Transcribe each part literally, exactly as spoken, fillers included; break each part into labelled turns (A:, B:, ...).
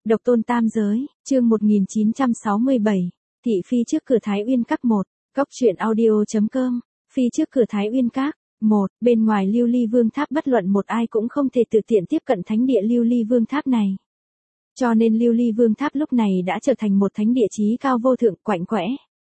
A: Độc tôn tam giới, chương một nghìn chín trăm sáu mươi bảy, thị phi trước cửa Thái Uyên Các một, Cốc truyện audio.com, phi trước cửa Thái Uyên Các, một, bên ngoài Lưu Ly Vương Tháp bất luận một ai cũng không thể tự tiện tiếp cận thánh địa Lưu Ly Vương Tháp này. Cho nên Lưu Ly Vương Tháp lúc này đã trở thành một thánh địa chí cao vô thượng quạnh quẽ.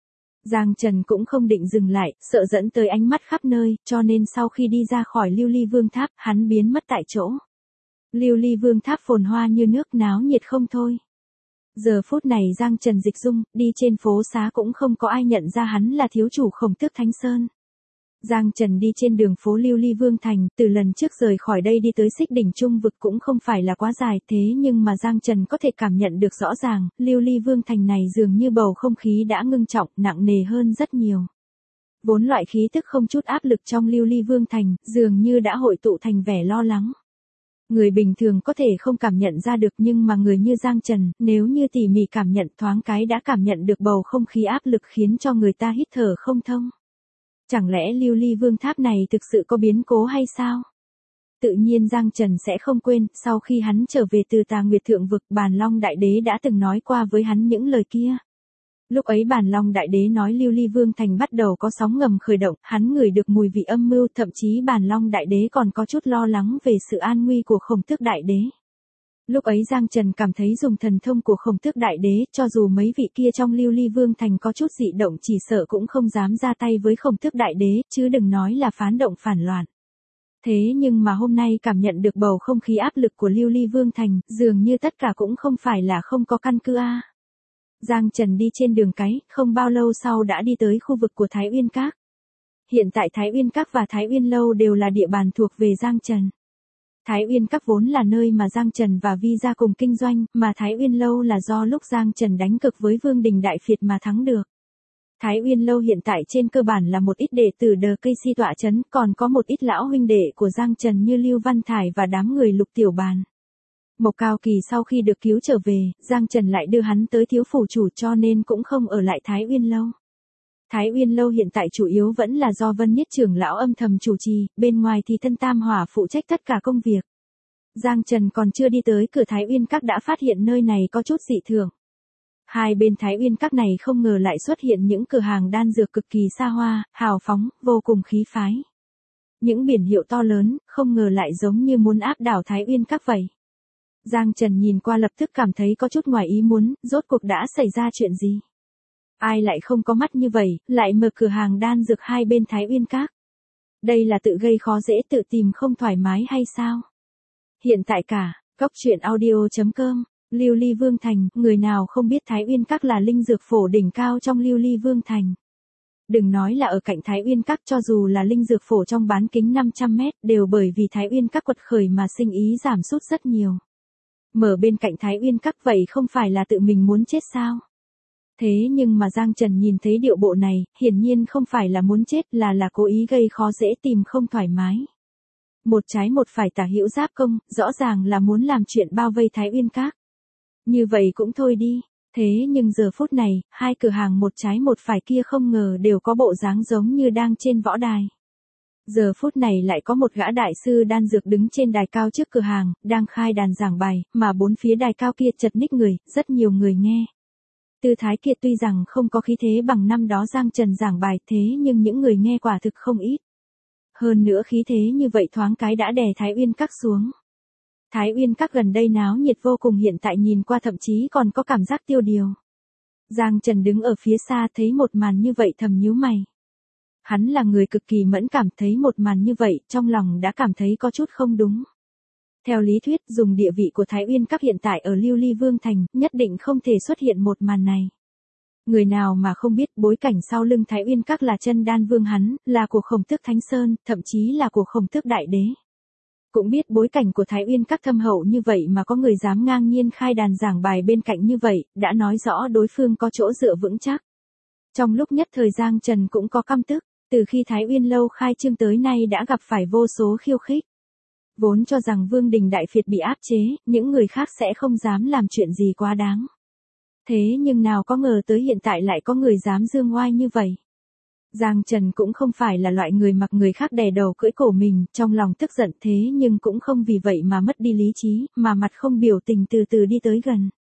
A: Giang Trần cũng không định dừng lại, sợ dẫn tới ánh mắt khắp nơi, cho nên sau khi đi ra khỏi Lưu Ly Vương Tháp, hắn biến mất tại chỗ. Lưu Ly Vương Tháp phồn hoa như nước, náo nhiệt không thôi. Giờ phút này Giang Trần dịch dung, đi trên phố xá cũng không có ai nhận ra hắn là thiếu chủ Khổng Tước Thánh Sơn. Giang Trần đi trên đường phố Lưu Ly Vương Thành, từ lần trước rời khỏi đây đi tới Xích Đỉnh Trung Vực cũng không phải là quá dài, thế nhưng mà Giang Trần có thể cảm nhận được rõ ràng, Lưu Ly Vương Thành này dường như bầu không khí đã ngưng trọng, nặng nề hơn rất nhiều. Vốn loại khí tức không chút áp lực trong Lưu Ly Vương Thành, dường như đã hội tụ thành vẻ lo lắng. Người bình thường có thể không cảm nhận ra được, nhưng mà người như Giang Trần, nếu như tỉ mỉ cảm nhận thoáng cái đã cảm nhận được bầu không khí áp lực khiến cho người ta hít thở không thông. Chẳng lẽ Lưu Ly Vương Tháp này thực sự có biến cố hay sao? Tự nhiên Giang Trần sẽ không quên, sau khi hắn trở về từ Tà Nguyệt Thượng Vực, Bàn Long Đại Đế đã từng nói qua với hắn những lời kia. Lúc ấy Bàn Long Đại Đế nói Lưu Ly Vương Thành bắt đầu có sóng ngầm khởi động, hắn ngửi được mùi vị âm mưu, thậm chí Bàn Long Đại Đế còn có chút lo lắng về sự an nguy của Khổng Tước Đại Đế. Lúc ấy Giang Trần cảm thấy dùng thần thông của Khổng Tước Đại Đế, cho dù mấy vị kia trong Lưu Ly Vương Thành có chút dị động chỉ sợ cũng không dám ra tay với Khổng Tước Đại Đế, chứ đừng nói là phán động phản loạn. Thế nhưng mà hôm nay cảm nhận được bầu không khí áp lực của Lưu Ly Vương Thành, dường như tất cả cũng không phải là không có căn cứ a. Giang Trần đi trên đường cái, không bao lâu sau đã đi tới khu vực của Thái Uyên Các. Hiện tại Thái Uyên Các và Thái Uyên Lâu đều là địa bàn thuộc về Giang Trần. Thái Uyên Các vốn là nơi mà Giang Trần và Vi gia cùng kinh doanh, mà Thái Uyên Lâu là do lúc Giang Trần đánh cực với Vương Đình Đại Phiệt mà thắng được. Thái Uyên Lâu hiện tại trên cơ bản là một ít đệ tử Đờ Cây Si tọa chấn, còn có một ít lão huynh đệ của Giang Trần như Lưu Văn Thải và đám người Lục Tiểu Bàn. Mộc Cao Kỳ sau khi được cứu trở về, Giang Trần lại đưa hắn tới thiếu phủ chủ, cho nên cũng không ở lại Thái Uyên Lâu. Thái Uyên Lâu hiện tại chủ yếu vẫn là do Vân Nhất trưởng lão âm thầm chủ trì, bên ngoài thì Thân Tam Hỏa phụ trách tất cả công việc. Giang Trần còn chưa đi tới cửa Thái Uyên Các đã phát hiện nơi này có chút dị thường. Hai bên Thái Uyên Các này không ngờ lại xuất hiện những cửa hàng đan dược cực kỳ xa hoa, hào phóng, vô cùng khí phái. Những biển hiệu to lớn, không ngờ lại giống như muốn áp đảo Thái Uyên Các vậy. Giang Trần nhìn qua lập tức cảm thấy có chút ngoài ý muốn, rốt cuộc đã xảy ra chuyện gì? Ai lại không có mắt như vậy, lại mở cửa hàng đan dược hai bên Thái Uyên Các? Đây là tự gây khó dễ, tự tìm không thoải mái hay sao? Hiện tại cả, Cốc truyện audio.com, Lưu Ly Vương Thành, người nào không biết Thái Uyên Các là linh dược phổ đỉnh cao trong Lưu Ly Vương Thành. Đừng nói là ở cạnh Thái Uyên Các, cho dù là linh dược phổ trong bán kính năm trăm mét, đều bởi vì Thái Uyên Các quật khởi mà sinh ý giảm sút rất nhiều. Mở bên cạnh Thái Uyên Các vậy không phải là tự mình muốn chết sao? Thế nhưng mà Giang Trần nhìn thấy điệu bộ này, hiển nhiên không phải là muốn chết, là là cố ý gây khó dễ, tìm không thoải mái. Một trái một phải tả hữu giáp công, rõ ràng là muốn làm chuyện bao vây Thái Uyên Các. Như vậy cũng thôi đi, thế nhưng giờ phút này, hai cửa hàng một trái một phải kia không ngờ đều có bộ dáng giống như đang trên võ đài. Giờ phút này lại có một gã đại sư đan dược đứng trên đài cao trước cửa hàng, đang khai đàn giảng bài, mà bốn phía đài cao kia chật ních người, rất nhiều người nghe. Tư thái kia tuy rằng không có khí thế bằng năm đó Giang Trần giảng bài, thế nhưng những người nghe quả thực không ít. Hơn nữa khí thế như vậy thoáng cái đã đè Thái Uyên Các xuống. Thái Uyên Các gần đây náo nhiệt vô cùng, hiện tại nhìn qua thậm chí còn có cảm giác tiêu điều. Giang Trần đứng ở phía xa thấy một màn như vậy thầm nhíu mày. Hắn là người cực kỳ mẫn cảm, thấy một màn như vậy, trong lòng đã cảm thấy có chút không đúng. Theo lý thuyết, dùng địa vị của Thái Uyên Các hiện tại ở Lưu Ly Vương Thành, nhất định không thể xuất hiện một màn này. Người nào mà không biết bối cảnh sau lưng Thái Uyên Các là Chân Đan Vương hắn, là của Khổng Tước Thánh Sơn, thậm chí là của Khổng Tước Đại Đế. Cũng biết bối cảnh của Thái Uyên Các thâm hậu như vậy mà có người dám ngang nhiên khai đàn giảng bài bên cạnh như vậy, đã nói rõ đối phương có chỗ dựa vững chắc. Trong lúc nhất thời Giang Trần cũng có căm tức, từ khi Thái Uyên Lâu khai trương tới nay đã gặp phải vô số khiêu khích. Vốn cho rằng Vương Đình Đại Phiệt bị áp chế, những người khác sẽ không dám làm chuyện gì quá đáng. Thế nhưng nào có ngờ tới hiện tại lại có người dám dương oai như vậy. Giang Trần cũng không phải là loại người mặc người khác đè đầu cưỡi cổ mình, trong lòng tức giận thế nhưng cũng không vì vậy mà mất đi lý trí, mà mặt không biểu tình từ từ đi tới gần.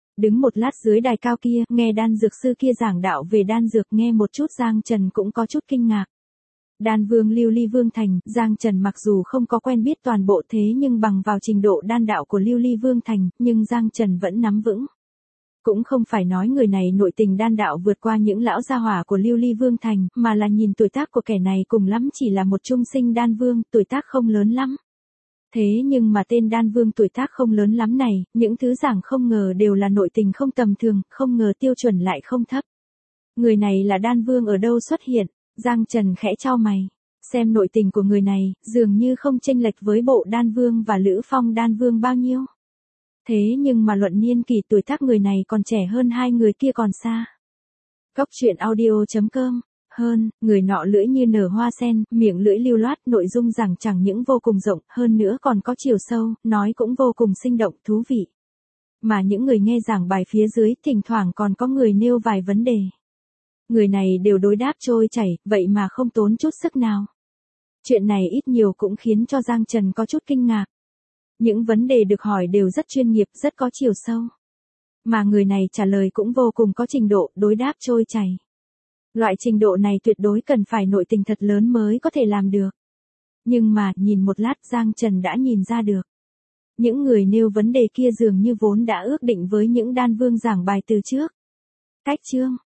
A: Đứng một lát dưới đài cao kia, nghe đan dược sư kia giảng đạo về đan dược, nghe một chút Giang Trần cũng có chút kinh ngạc. Đan vương Lưu Ly Vương Thành, Giang Trần mặc dù không có quen biết toàn bộ thế nhưng bằng vào trình độ đan đạo của Lưu Ly Vương Thành, nhưng Giang Trần vẫn nắm vững. Cũng không phải nói người này nội tình đan đạo vượt qua những lão gia hỏa của Lưu Ly Vương Thành, mà là nhìn tuổi tác của kẻ này cùng lắm chỉ là một trung sinh đan vương, tuổi tác không lớn lắm. Thế nhưng mà tên đan vương tuổi tác không lớn lắm này, những thứ giảng không ngờ đều là nội tình không tầm thường, không ngờ tiêu chuẩn lại không thấp. Người này là đan vương ở đâu xuất hiện? Giang Trần khẽ chau mày. Xem nội tình của người này, dường như không chênh lệch với bộ đan vương và Lữ Phong đan vương bao nhiêu. Thế nhưng mà luận niên kỳ tuổi tác người này còn trẻ hơn hai người kia còn xa. Cốc truyện audio chấm com. Hơn, người nọ lưỡi như nở hoa sen, miệng lưỡi lưu loát, nội dung giảng chẳng những vô cùng rộng, hơn nữa còn có chiều sâu, nói cũng vô cùng sinh động, thú vị. Mà những người nghe giảng bài phía dưới, thỉnh thoảng còn có người nêu vài vấn đề. Người này đều đối đáp trôi chảy, vậy mà không tốn chút sức nào. Chuyện này ít nhiều cũng khiến cho Giang Trần có chút kinh ngạc. Những vấn đề được hỏi đều rất chuyên nghiệp, rất có chiều sâu. Mà người này trả lời cũng vô cùng có trình độ, đối đáp trôi chảy. Loại trình độ này tuyệt đối cần phải nội tình thật lớn mới có thể làm được. Nhưng mà, nhìn một lát Giang Trần đã nhìn ra được. Những người nêu vấn đề kia dường như vốn đã ước định với những đan vương giảng bài từ trước. Cách chương